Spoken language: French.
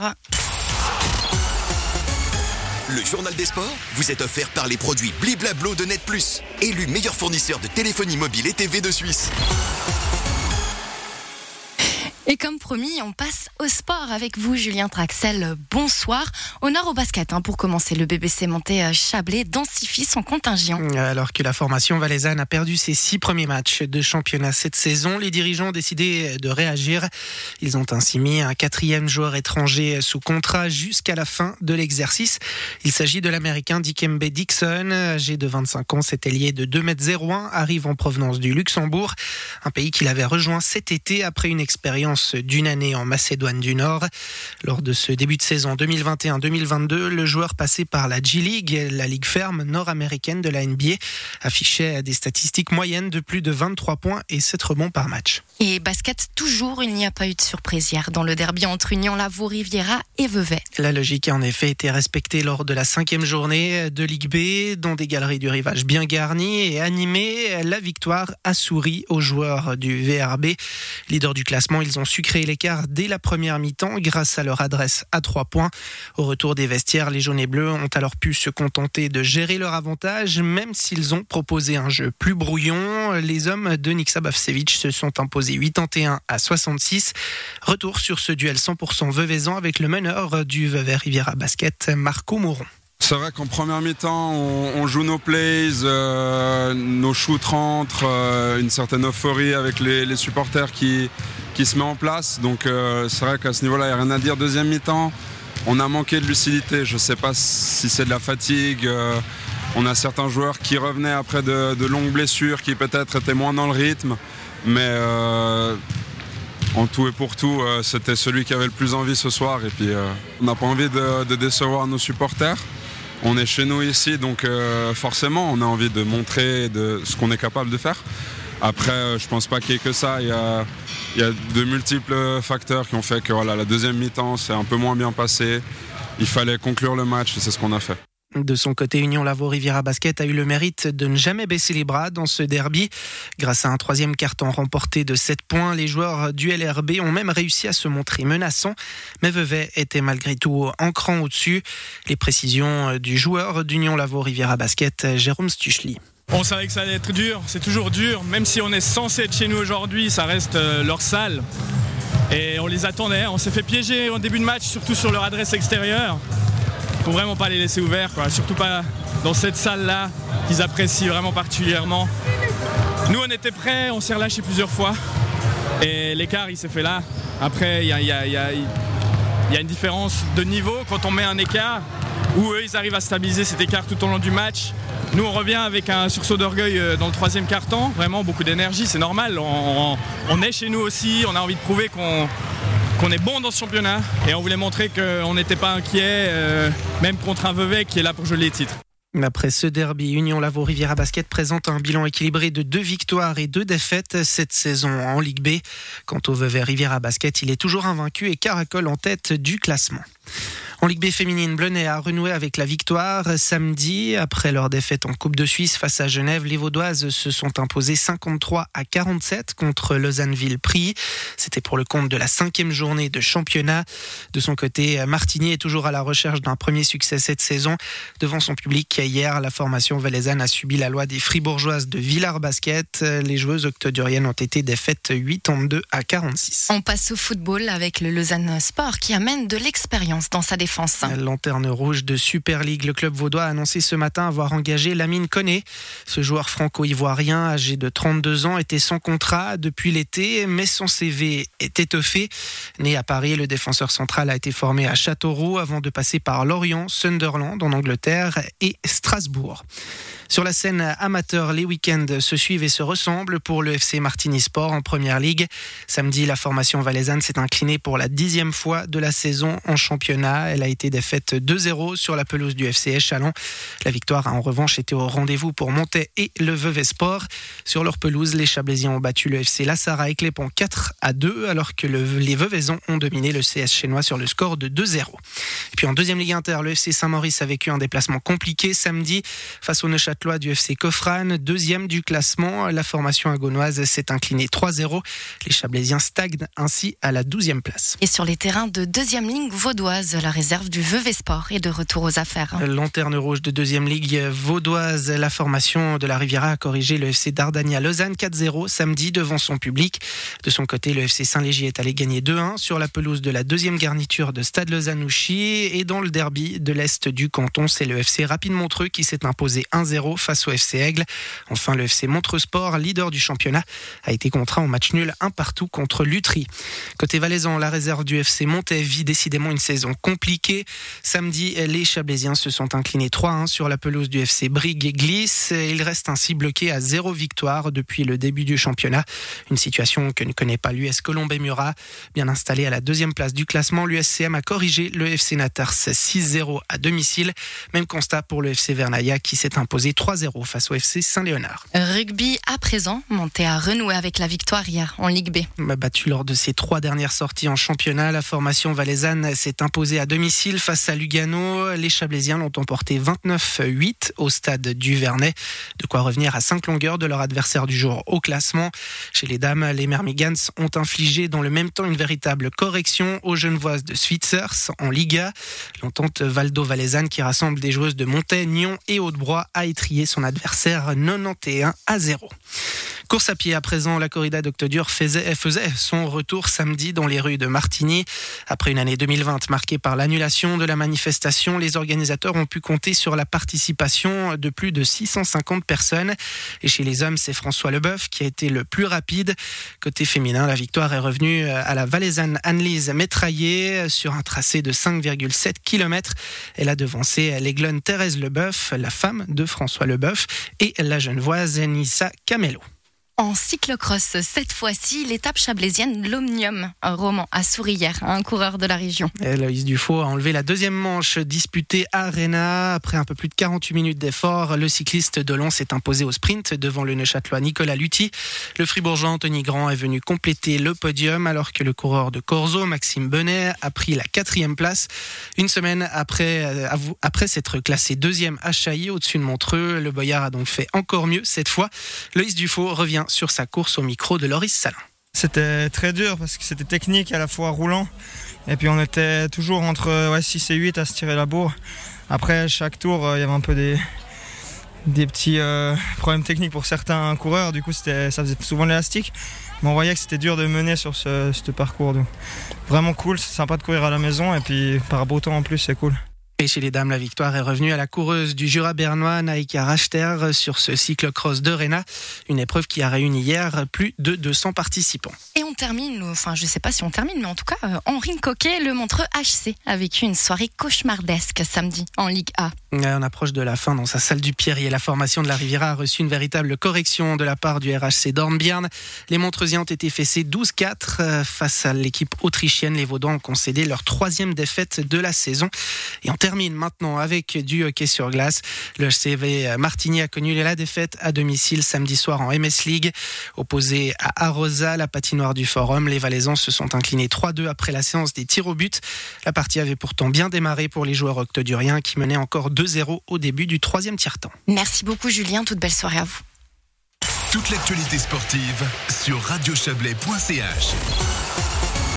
Le journal des sports vous est offert par les produits Bliblablo de Net Plus, élu meilleur fournisseur de téléphonie mobile et TV de Suisse. Et comme promis, on passe au sport avec vous, Julien Traxel. Bonsoir. Honneur au basket pour commencer. Le BBC Monté Chablais densifie son contingent. Alors que la formation valaisanne a perdu ses 6 premiers matchs de championnat cette saison, les dirigeants ont décidé de réagir. Ils ont ainsi mis un 4e joueur étranger sous contrat jusqu'à la fin de l'exercice. Il s'agit de l'Américain Dikembe Dixon, âgé de 25 ans. Cet ailier de 2,01 m arrive en provenance du Luxembourg, un pays qu'il avait rejoint cet été après une expérience d'une année en Macédoine du Nord. Lors de ce début de saison 2021-2022, le joueur passé par la G-League, la ligue ferme nord-américaine de la NBA, affichait des statistiques moyennes de plus de 23 points et 7 rebonds par match. Et basket, toujours, il n'y a pas eu de surprise hier dans le derby entre Union Lavaux-Riviera et Vevey. La logique a en effet été respectée lors de la 5e journée de Ligue B, dont des galeries du rivage bien garnies et animées. La victoire a souri aux joueurs du VRB. Leader du classement, ils ont su créer l'écart dès la première mi-temps grâce à leur adresse à 3 points. Au retour des vestiaires, les jaunes et bleus ont alors pu se contenter de gérer leur avantage, même s'ils ont proposé un jeu plus brouillon. Les hommes de Nikša Bavčević se sont imposés 81-66. Retour sur ce duel 100% veuvezan avec le meneur du Vevey Riviera Basket, Marco Mouron. C'est vrai qu'en première mi-temps, on joue nos plays, nos shoots rentrent, une certaine euphorie avec les supporters qui se met en place. Donc c'est vrai qu'à ce niveau-là, il n'y a rien à dire. Deuxième mi-temps, on a manqué de lucidité. Je ne sais pas si c'est de la fatigue. On a certains joueurs qui revenaient après de longues blessures, qui peut-être étaient moins dans le rythme. Mais en tout et pour tout, c'était celui qui avait le plus envie ce soir. Et puis on n'a pas envie de décevoir nos supporters. On est chez nous ici, donc forcément, on a envie de montrer ce qu'on est capable de faire. Après, je pense pas qu'il y ait que ça. Il y a de multiples facteurs qui ont fait que la deuxième mi-temps, c'est un peu moins bien passé. Il fallait conclure le match et c'est ce qu'on a fait. De son côté, Union Lavaux-Riviera Basket a eu le mérite de ne jamais baisser les bras dans ce derby. Grâce à un 3e carton remporté de 7 points, les joueurs du LRB ont même réussi à se montrer menaçants. Mais Vevey était malgré tout un cran au-dessus. Les précisions du joueur d'Union Lavaux-Riviera Basket, Jérôme Stuchli. On savait que ça allait être dur, c'est toujours dur. Même si on est censé être chez nous aujourd'hui, ça reste leur salle. Et on les attendait, on s'est fait piéger au début de match, surtout sur leur adresse extérieure. Faut vraiment pas les laisser ouverts, surtout pas dans cette salle-là qu'ils apprécient vraiment particulièrement. Nous, on était prêts, on s'est relâché plusieurs fois et l'écart, il s'est fait là. Après, il y a une différence de niveau quand on met un écart où eux, ils arrivent à stabiliser cet écart tout au long du match. Nous, on revient avec un sursaut d'orgueil dans le 3e quart-temps, vraiment beaucoup d'énergie, c'est normal. On est chez nous aussi, on a envie de prouver qu'on est bon dans ce championnat et on voulait montrer qu'on n'était pas inquiet, même contre un Vevey qui est là pour jouer les titres. Après ce derby, Union Lavaux-Riviera Basket présente un bilan équilibré de 2 victoires et 2 défaites cette saison en Ligue B. Quant au Vevey Riviera Basket, il est toujours invaincu et caracole en tête du classement. En Ligue B féminine, Bleunet a renoué avec la victoire samedi. Après leur défaite en Coupe de Suisse face à Genève, les Vaudoises se sont imposées 53-47 contre Lausanne-Ville-Prix. C'était pour le compte de la 5e journée de championnat. De son côté, Martigny est toujours à la recherche d'un premier succès cette saison. Devant son public, hier, la formation valaisanne a subi la loi des Fribourgeoises de Villars Basket. Les joueuses octoduriennes ont été défaites 82-46. On passe au football avec le Lausanne Sport qui amène de l'expérience dans sa défense. Lanterne rouge de Super League, le club vaudois a annoncé ce matin avoir engagé Lamine Koné. Ce joueur franco-ivoirien, âgé de 32 ans, était sans contrat depuis l'été, mais son CV est étoffé. Né à Paris, le défenseur central a été formé à Châteauroux avant de passer par Lorient, Sunderland en Angleterre et Strasbourg. Sur la scène amateur, les week-ends se suivent et se ressemblent pour le FC Martigny Sport en Première Ligue. Samedi, la formation valaisanne s'est inclinée pour la 10e fois de la saison en championnat. Elle Elle a été défaite 2-0 sur la pelouse du FC Échalon. La victoire a en revanche été au rendez-vous pour Montet et le Vevey Sport. Sur leur pelouse, les Chablaisiens ont battu le FC La Sarre avec les Ponts 4-2, alors que les Veveysans ont dominé le CS Chénois sur le score de 2-0. Et puis en deuxième Ligue Inter, le FC Saint-Maurice a vécu un déplacement compliqué samedi face au Neuchâtelois du FC Coffran, deuxième du classement. La formation agonoise s'est inclinée 3-0. Les Chablaisiens stagnent ainsi à la 12e place. Et sur les terrains de deuxième ligue vaudoise, la réserve du Vevey Sport est de retour aux affaires. Lanterne rouge de deuxième ligue vaudoise, la formation de la Riviera a corrigé le FC Dardania Lausanne 4-0 samedi devant son public. De son côté, le FC Saint-Légier est allé gagner 2-1 sur la pelouse de la deuxième garniture de Stade Lausanne-Ouchy. Et dans le derby de l'Est du canton, c'est le FC Rapide Montreux qui s'est imposé 1-0 face au FC Aigle. Enfin, le FC Montreux Sport, leader du championnat, a été contraint au match nul 1-1 contre Lutry. Côté valaisan, la réserve du FC Montet vit décidément une saison compliquée. Samedi, les Chablaisiens se sont inclinés 3-1 sur la pelouse du FC Brigue-Glisse. Ils restent ainsi bloqués à 0 victoire depuis le début du championnat. Une situation que ne connaît pas l'US Colombey-Murat. Bien installé à la deuxième place du classement, l'USCM a corrigé le FC Natars 6-0 à domicile. Même constat pour le FC Vernaya qui s'est imposé 3-0 face au FC Saint-Léonard. Rugby à présent, Monté a renoué avec la victoire hier en Ligue B. Battu lors de ses 3 dernières sorties en championnat, la formation valaisanne s'est imposée à domicile face à Lugano. Les Chablaisiens l'ont emporté 29-8 au stade du Vernet. De quoi revenir à 5 longueurs de leur adversaire du jour au classement. Chez les dames, les Myrmigans ont infligé dans le même temps une véritable correction aux Genevoises de Switzers en Liga. L'entente valdo-valaisanne qui rassemble des joueuses de Montet, Nyon et Haute-Broye a étrié son adversaire 91-0. Course à pied à présent, la corrida d'Octodur faisait son retour samedi dans les rues de Martigny. Après une année 2020 marquée par l'annulation de la manifestation, les organisateurs ont pu compter sur la participation de plus de 650 personnes. Et chez les hommes, c'est François Leboeuf qui a été le plus rapide. Côté féminin, la victoire est revenue à la Valaisanne Anne-Lise Métraillé sur un tracé de 5,7 km. Elle a devancé l'Aiglonne Thérèse Leboeuf, la femme de François Leboeuf, et la Genevoise Nissa Camello. En cyclocross, cette fois-ci, l'étape chablaisienne l'Omnium, un roman à Sourrières, un coureur de la région. Loïs Dufaux a enlevé la deuxième manche disputée à Réna. Après un peu plus de 48 minutes d'effort, le cycliste de Lons s'est imposé au sprint devant le Neuchâtelois Nicolas Lutti. Le Fribourgeois Anthony Grand est venu compléter le podium alors que le coureur de Corzo, Maxime Benet, a pris la 4e place. Une semaine après s'être classé 2e à Chailly au-dessus de Montreux, le Boyard a donc fait encore mieux cette fois. Loïs Dufaux revient sur sa course au micro de Loris Salin. C'était très dur parce que c'était technique à la fois roulant et puis on était toujours entre 6 et 8 à se tirer la bourre. Après chaque tour il y avait un peu des petits problèmes techniques pour certains coureurs, du coup ça faisait souvent l'élastique, mais on voyait que c'était dur de mener sur ce parcours. Donc, vraiment cool, c'est sympa de courir à la maison et puis par beau temps en plus c'est cool. Et chez les dames, la victoire est revenue à la coureuse du Jura bernois, Naïka Rachter, sur ce cyclocross de Réna. Une épreuve qui a réuni hier plus de 200 participants. Et on termine, enfin je sais pas si on termine, mais en tout cas, Henri Coquet, le Montreux HC, a vécu une soirée cauchemardesque samedi en Ligue A. On approche de la fin dans sa salle du Pierrier. La formation de la Riviera a reçu une véritable correction de la part du RHC d'Ornbirn. Les Montreusiens ont été fessés 12-4 face à l'équipe autrichienne. Les Vaudois ont concédé leur 3e défaite de la saison. Et on termine maintenant avec du hockey sur glace. Le CV Martigny a connu la défaite à domicile samedi soir en MS League. Opposé à Arosa, la patinoire du Forum, les Valaisans se sont inclinés 3-2 après la séance des tirs au but. La partie avait pourtant bien démarré pour les joueurs octoduriens qui menaient encore 2-0 au début du 3e tiers-temps. Merci beaucoup Julien, toute belle soirée à vous. Toute l'actualité sportive sur radiochablais.ch.